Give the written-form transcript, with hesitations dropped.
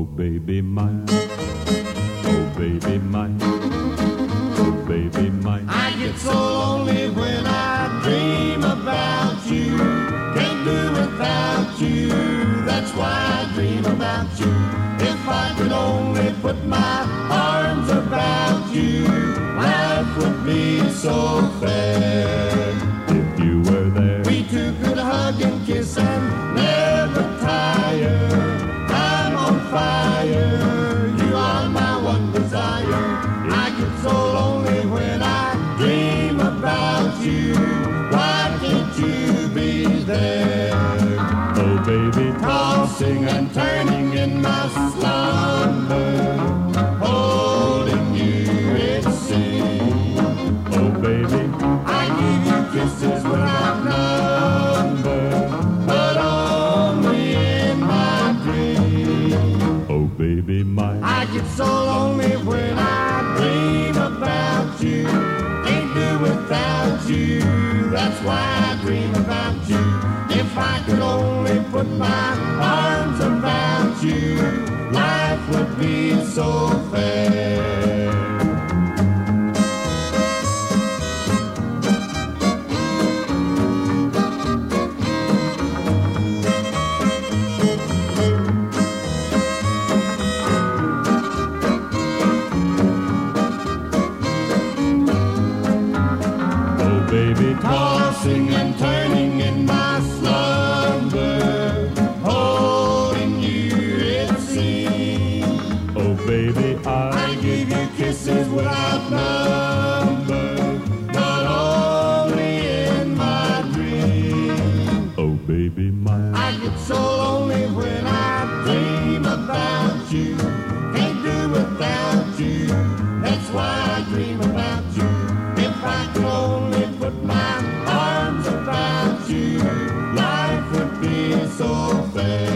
baby mine, oh baby mine, oh baby mine. I get so lonely when I dream about you. Can't do without you, that's why I dream about you. If I could only put my arms about you, life would be so fair. If you were there, we two could hug and kiss and never tire. I'm on fire, you are my one desire. I get so lonely when I dream about you. Why can't you be there? oh baby, Tossing and turning in my slumber, holding you it seems. oh baby, I give you kisses without number, but only in my dream. oh baby mine, I get so lonely when I dream about you. Can't do without you, that's why I dream about you. If I could only put my arms about you, life would be so fair. oh baby, Tossing and turning in my slumber, holding you it seems. oh baby, I give you kisses without number, but only in my dream. oh baby mine, I get so lonely when I dream about you. Can't do without you, that's why I dream about you. If I could only put my arms about you, life would be so fair.